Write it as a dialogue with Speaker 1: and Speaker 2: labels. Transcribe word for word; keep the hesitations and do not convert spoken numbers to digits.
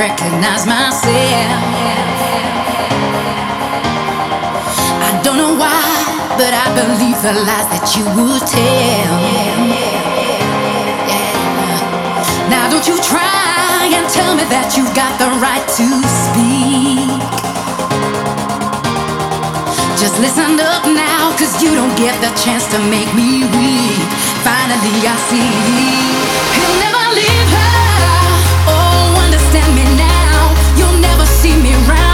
Speaker 1: recognize myself. I don't know why, but I believe the lies that you would tell. Yeah. Now don't you try and tell me that you've got the right to speak. Just listen up now, cause you don't get the chance to make me weak. Finally I see he'll never leave her. Oh, understand me now. You'll never see me round.